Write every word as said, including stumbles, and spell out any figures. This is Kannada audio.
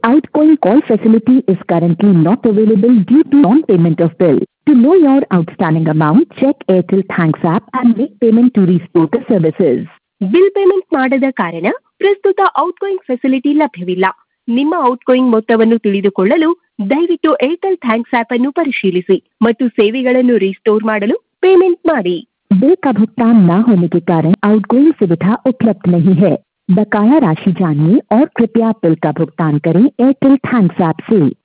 Outgoing call facility is currently not available due to non-payment of bill. To know your outstanding amount, check Airtel Thanks app and make payment to restore the services. Bill payment ಮಾಡದ ಕಾರಣ ಪ್ರಸ್ತುತ ಔಟ್ಗೋಯಿಂಗ್ ಫೆಸಿಲಿಟಿ ಲಭ್ಯವಿಲ್ಲ. ನಿಮ್ಮ ಔಟ್ಗೋಯಿಂಗ್ ಮೊತ್ತವನ್ನು ತಿಳಿದುಕೊಳ್ಳಲು ದಯವಿಟ್ಟು ಏರ್ಟೆಲ್ ಥ್ಯಾಂಕ್ಸ್ ಆಪ್ ಅನ್ನು ಪರಿಶೀಲಿಸಿ ಮತ್ತು ಸೇವೆಗಳನ್ನು ರಿಸ್ಟೋರ್ ಮಾಡಲು पेमेंट मारी। बिल का भुगतान न होने के कारण आउटगोइंग सुविधा उपलब्ध नहीं है। बकाया राशि जानिए और कृपया बिल का भुगतान करें एयरटेल थैंक्स ऐप से।